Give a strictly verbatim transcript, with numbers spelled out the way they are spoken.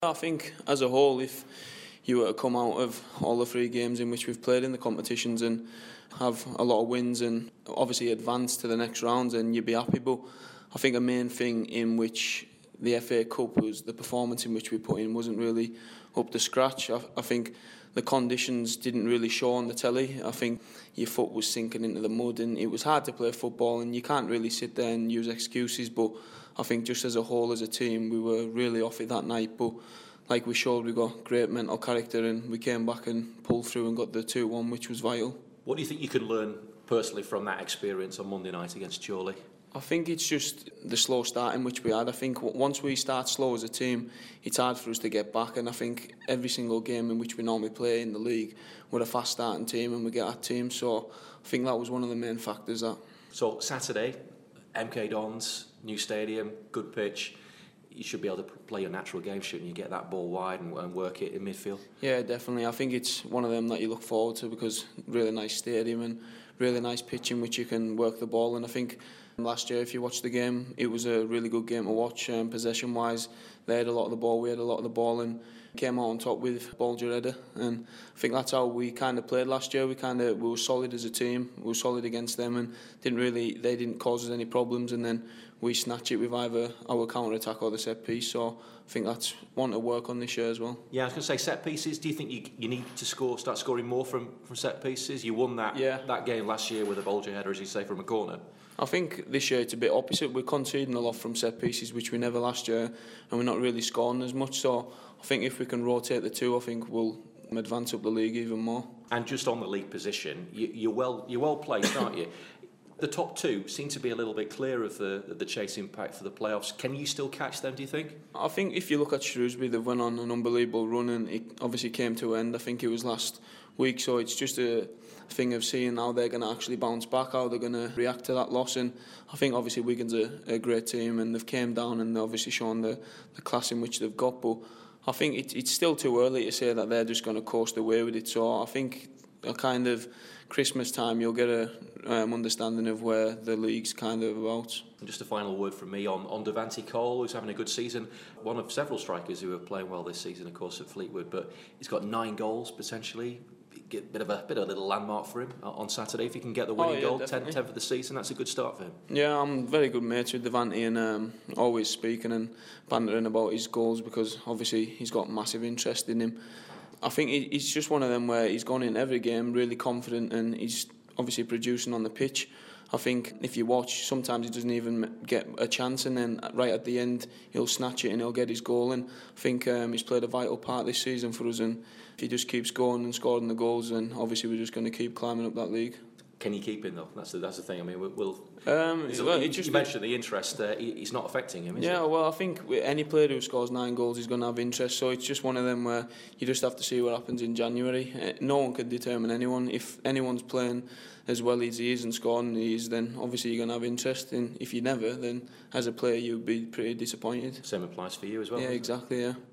I think as a whole, if you were to come out of all the three games in which we've played in the competitions and have a lot of wins and obviously advance to the next round, then you'd be happy. But I think a main thing in which the F A Cup was the performance in which we put in wasn't really up to scratch. I, I think the conditions didn't really show on the telly. I think your foot was sinking into the mud and it was hard to play football, and you can't really sit there and use excuses. But I think just as a whole, as a team, we were really off it that night. But like we showed, we got great mental character and we came back and pulled through and got the two one, which was vital. What do you think you could learn personally from that experience on Monday night against Chorley? I think it's just the slow start in which we had. I think once we start slow as a team, it's hard for us to get back. And I think every single game in which we normally play in the league, we're a fast starting team and we get our team. So I think that was one of the main factors. That. So Saturday, M K Dons, new stadium, good pitch. You should be able to play your natural game, shouldn't you? Get that ball wide and, and work it in midfield. Yeah, definitely. I think it's one of them that you look forward to because really nice stadium and really nice pitch in which you can work the ball. And I think last year, if you watched the game, it was a really good game to watch. Um, possession-wise, they had a lot of the ball, we had a lot of the ball, and came out on top with Bolger header. And I think that's how we kind of played last year. We kind of we were solid as a team. We were solid against them, and didn't really they didn't cause us any problems. And then we snatch it with either our counter attack or the set piece. So I think that's one to work on this year as well. Yeah, I was going to say set pieces. Do you think you you need to score, start scoring more from, from set pieces? You won that yeah. that game last year with a Bolger header, as you say, from a corner. I think this year it's a bit opposite. We're conceding a lot from set pieces, which we never last year, and we're not really scoring as much. So I think if we can rotate the two, I think we'll advance up the league even more. And just on the league position, you, you're well you're well placed, aren't you? The top two seem to be a little bit clear of the the chase impact for the playoffs. Can you still catch them, do you think? I think if you look at Shrewsbury, they've went on an unbelievable run and it obviously came to an end. I think it was last week, so it's just a thing of seeing how they're going to actually bounce back, how they're going to react to that loss. And I think obviously Wigan's a, a great team and they've came down and they've obviously shown the, the class in which they've got. But I think it, it's still too early to say that they're just going to coast away with it. So I think a kind of Christmas time you'll get a um, understanding of where the league's kind of about. And just a final word from me on, on Devante Cole, who's having a good season. One of several strikers who are playing well this season, of course, at Fleetwood, but he's got nine goals potentially. Get a bit of a bit of a little landmark for him on Saturday. If he can get the winning oh, yeah, goal, ten, ten for the season, that's a good start for him. Yeah, I'm very good mates with Devante and um, always speaking and bantering about his goals because obviously he's got massive interest in him. I think he's just one of them where he's gone in every game really confident and he's obviously producing on the pitch. I think if you watch, sometimes he doesn't even get a chance and then right at the end he'll snatch it and he'll get his goal. And I think um, he's played a vital part this season for us, and if he just keeps going and scoring the goals, then obviously we're just going to keep climbing up that league. Can you keep him though? That's the, that's the thing. I mean, we'll. we'll um, well, you, it just, you mentioned the interest. Uh, it's not affecting him, is yeah, it? well, I think with any player who scores nine goals is going to have interest. So it's just one of them where you just have to see what happens in January. Uh, no one can determine anyone. If anyone's playing as well as he is and scoring he is, then obviously you're going to have interest. And if you never, then as a player you'd be pretty disappointed. Same applies for you as well. Yeah, exactly. Yeah.